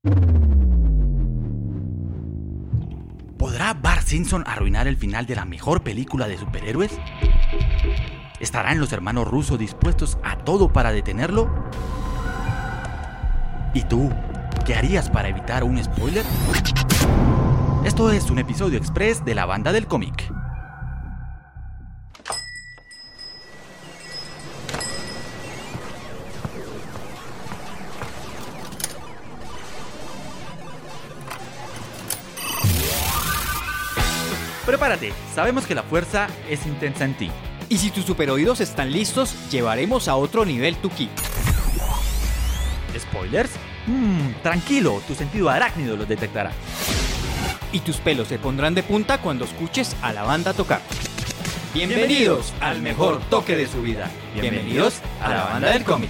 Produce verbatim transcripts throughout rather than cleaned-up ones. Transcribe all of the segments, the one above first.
¿Podrá Bart Simpson arruinar el final de la mejor película de superhéroes? ¿Estarán los hermanos Russo dispuestos a todo para detenerlo? ¿Y tú? ¿Qué harías para evitar un spoiler? Esto es un episodio express de la banda del cómic. Prepárate, sabemos que la fuerza es intensa en ti. Y si tus superoídos están listos, llevaremos a otro nivel tu ki. ¿Spoilers? Mmm, tranquilo, tu sentido arácnido los detectará. Y tus pelos se pondrán de punta cuando escuches a la banda tocar. Bienvenidos al mejor toque de su vida. Bienvenidos a la banda del cómic.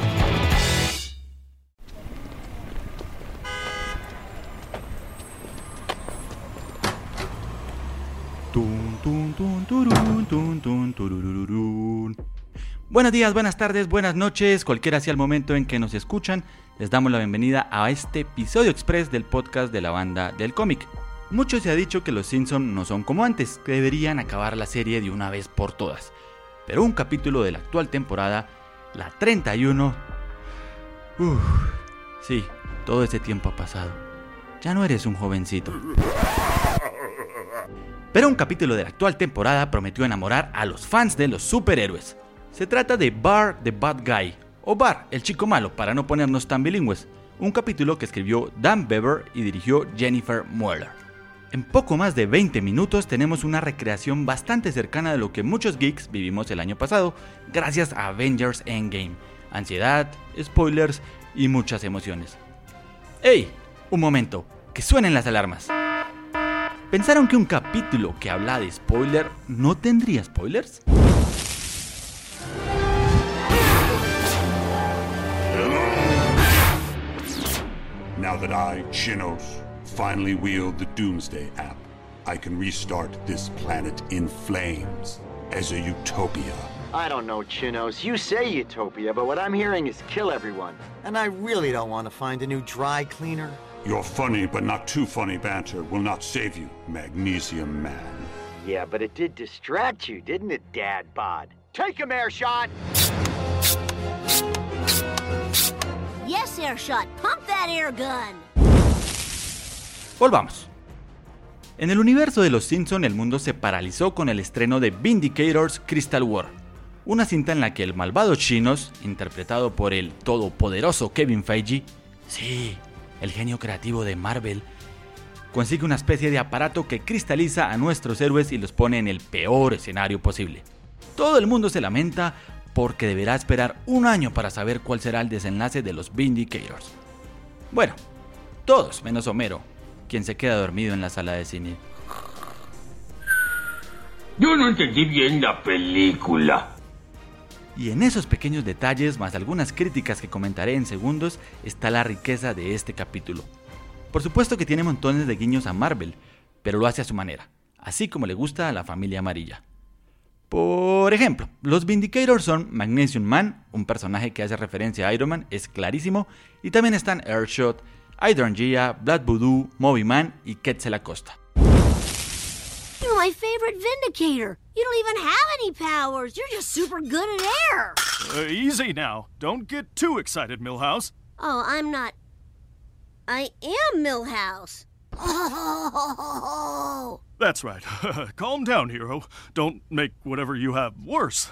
Tun, tun, tun, turun, tun, tun, tururururun. Buenos días, buenas tardes, buenas noches, cualquiera sea el momento en que nos escuchan, les damos la bienvenida a este episodio express del podcast de la banda del cómic. Mucho se ha dicho que los Simpson no son como antes, que deberían acabar la serie de una vez por todas. Pero un capítulo de la actual temporada, la treinta y uno... Uff, sí, todo ese tiempo ha pasado. Ya no eres un jovencito. Pero un capítulo de la actual temporada prometió enamorar a los fans de los superhéroes. Se trata de Bart the Bad Guy, o Bart el chico malo para no ponernos tan bilingües, un capítulo que escribió Dan Bever y dirigió Jennifer Mueller. En poco más de veinte minutos tenemos una recreación bastante cercana de lo que muchos geeks vivimos el año pasado, gracias a Avengers Endgame, ansiedad, spoilers y muchas emociones. ¡Ey! Un momento, que suenen las alarmas. ¿Pensaron que un capítulo que habla de spoiler no tendría spoilers? Now that I, Chinos, finally wield the Doomsday app, I can restart this planet in flames as a utopia. I don't know, Chinos. You say utopia, but what I'm hearing is kill everyone. And I really don't want to find a new dry cleaner. Your funny but not too funny banter will not save you, Magnesium Man. Yeah, but it did distract you, didn't it, Dad Bod? Take him, Airshot! Yes, Airshot, pump that air gun. Volvamos. En el universo de los Simpson el mundo se paralizó con el estreno de Vindicators Crystal War, una cinta en la que el malvado Chinos, interpretado por el todopoderoso Kevin Feige, sí, el genio creativo de Marvel, consigue una especie de aparato que cristaliza a nuestros héroes y los pone en el peor escenario posible. Todo el mundo se lamenta porque deberá esperar un año para saber cuál será el desenlace de los Vindicators. Bueno, todos menos Homero, quien se queda dormido en la sala de cine. Yo no entendí bien la película. Y en esos pequeños detalles, más algunas críticas que comentaré en segundos, está la riqueza de este capítulo. Por supuesto que tiene montones de guiños a Marvel, pero lo hace a su manera, así como le gusta a la familia amarilla. Por ejemplo, los Vindicators son Magnesium Man, un personaje que hace referencia a Iron Man, es clarísimo, y también están Airshot, Hydrangea, Blood Voodoo, Moby Man y Quetzal Acosta. You're my favorite Vindicator. You don't even have any powers. You're just super good at air. Uh, easy now. Don't get too excited, Milhouse. Oh, I'm not... I am Milhouse. Oh. That's right. Calm down, hero. Don't make whatever you have worse.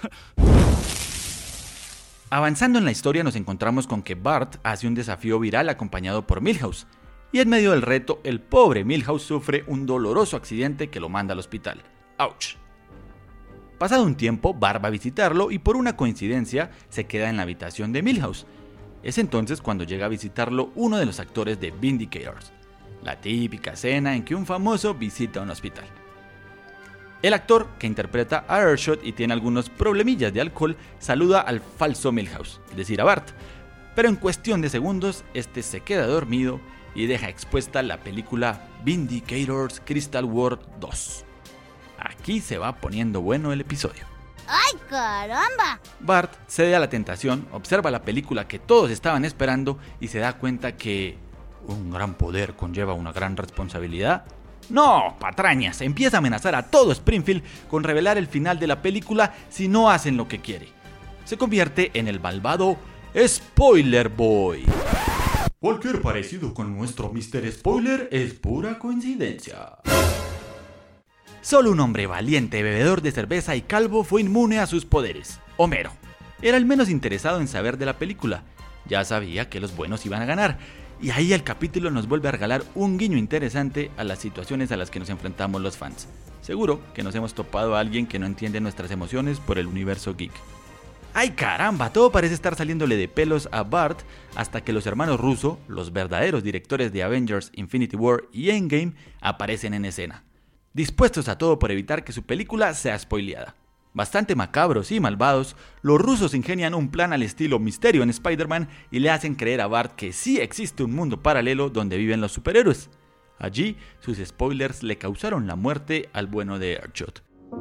Avanzando en la historia nos encontramos con que Bart hace un desafío viral acompañado por Milhouse, y en medio del reto el pobre Milhouse sufre un doloroso accidente que lo manda al hospital. ¡Auch! Pasado un tiempo, Bart va a visitarlo y por una coincidencia se queda en la habitación de Milhouse. Es entonces cuando llega a visitarlo uno de los actores de Vindicators, la típica escena en que un famoso visita un hospital. El actor, que interpreta a Airshot y tiene algunos problemillas de alcohol, saluda al falso Milhouse, es decir, a Bart, pero en cuestión de segundos, este se queda dormido y deja expuesta la película Vindicators Crystal War dos. Aquí se va poniendo bueno el episodio. ¡Ay, caramba! Bart cede a la tentación, observa la película que todos estaban esperando y se da cuenta que... ¿Un gran poder conlleva una gran responsabilidad? No, patrañas, empieza a amenazar a todo Springfield con revelar el final de la película si no hacen lo que quiere. Se convierte en el malvado Spoiler Boy. Cualquier parecido con nuestro mister Spoiler es pura coincidencia. Solo un hombre valiente, bebedor de cerveza y calvo fue inmune a sus poderes: Homero. Era el menos interesado en saber de la película. Ya sabía que los buenos iban a ganar. Y ahí el capítulo nos vuelve a regalar un guiño interesante a las situaciones a las que nos enfrentamos los fans. Seguro que nos hemos topado a alguien que no entiende nuestras emociones por el universo geek. ¡Ay caramba! Todo parece estar saliéndole de pelos a Bart hasta que los hermanos Russo, los verdaderos directores de Avengers, Infinity War y Endgame, aparecen en escena, dispuestos a todo por evitar que su película sea spoileada. Bastante macabros y malvados, los rusos ingenian un plan al estilo Misterio en Spider-Man y le hacen creer a Bart que sí existe un mundo paralelo donde viven los superhéroes. Allí, sus spoilers le causaron la muerte al bueno de Earthshot.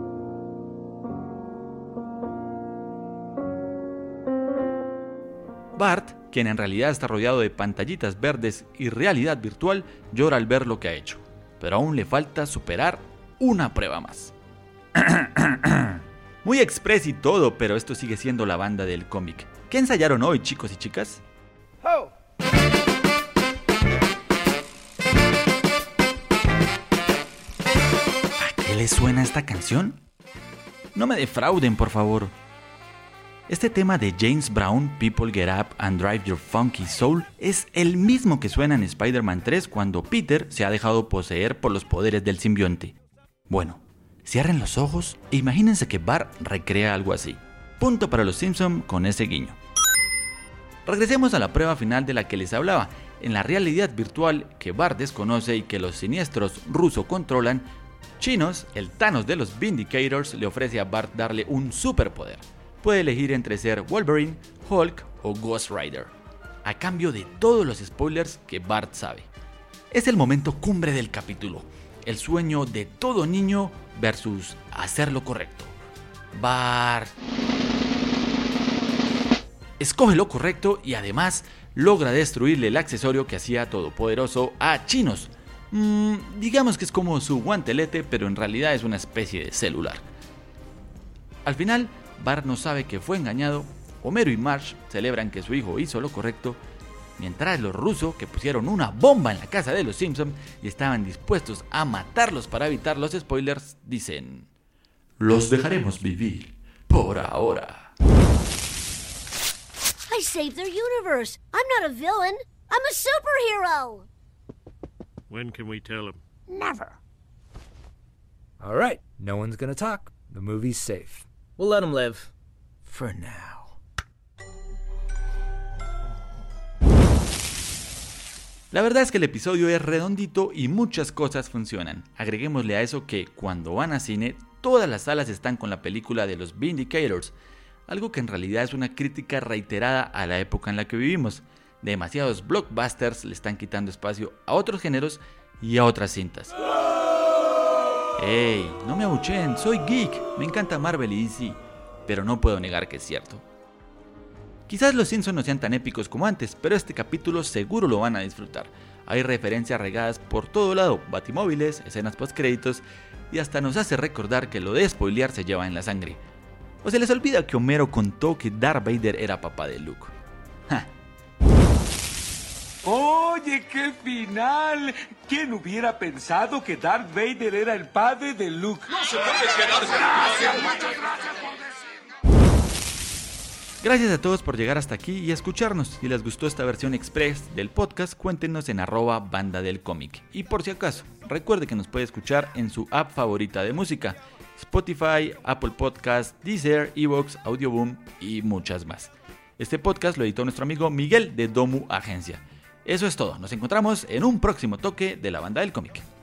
Bart, quien en realidad está rodeado de pantallitas verdes y realidad virtual, llora al ver lo que ha hecho, pero aún le falta superar una prueba más. Muy express y todo, pero esto sigue siendo la banda del cómic. ¿Qué ensayaron hoy, chicos y chicas? Oh. ¿A qué les suena esta canción? No me defrauden, por favor. Este tema de James Brown, People Get Up and Drive Your Funky Soul, es el mismo que suena en Spider-Man tres cuando Peter se ha dejado poseer por los poderes del simbionte. Bueno, cierren los ojos e imagínense que Bart recrea algo así. Punto para los Simpson con ese guiño. Regresemos a la prueba final de la que les hablaba. En la realidad virtual que Bart desconoce y que los siniestros Russo controlan, Chinos, el Thanos de los Vindicators, le ofrece a Bart darle un superpoder. Puede elegir entre ser Wolverine, Hulk o Ghost Rider, a cambio de todos los spoilers que Bart sabe. Es el momento cumbre del capítulo. El sueño de todo niño versus hacer lo correcto. Bart escoge lo correcto y además logra destruirle el accesorio que hacía todopoderoso a Chinos. Mm, digamos que es como su guantelete, pero en realidad es una especie de celular. Al final, Bart no sabe que fue engañado. Homero y Marge celebran que su hijo hizo lo correcto, mientras los Russo, que pusieron una bomba en la casa de los Simpson y estaban dispuestos a matarlos para evitar los spoilers, dicen: los dejaremos vivir por ahora. I saved their universe. I'm not a villain. I'm a superhero. When can we tell him? Never. All right, no one's gonna talk. The movie's safe. We'll let him live. For now. La verdad es que el episodio es redondito y muchas cosas funcionan. Agreguémosle a eso que cuando van a cine, todas las salas están con la película de los Vindicators, algo que en realidad es una crítica reiterada a la época en la que vivimos. Demasiados blockbusters le están quitando espacio a otros géneros y a otras cintas. ¡Ey! No me abuchen, soy geek, me encanta Marvel y D C, pero no puedo negar que es cierto. Quizás los Simpsons no sean tan épicos como antes, pero este capítulo seguro lo van a disfrutar. Hay referencias regadas por todo lado, batimóviles, escenas postcréditos, y hasta nos hace recordar que lo de spoilear se lleva en la sangre. ¿O se les olvida que Homero contó que Darth Vader era papá de Luke? ¡Ja! Oye, qué final. ¿Quién hubiera pensado que Darth Vader era el padre de Luke? No se puede quedarse. Gracias, muchas gracias por decirnos. Gracias a todos por llegar hasta aquí y escucharnos. Si les gustó esta versión express del podcast, cuéntenos en arroba banda del cómic. Y por si acaso, recuerde que nos puede escuchar en su app favorita de música: Spotify, Apple Podcast, Deezer, Evox, Audioboom y muchas más. Este podcast lo editó nuestro amigo Miguel de Domu Agencia. Eso es todo, nos encontramos en un próximo toque de la banda del cómic.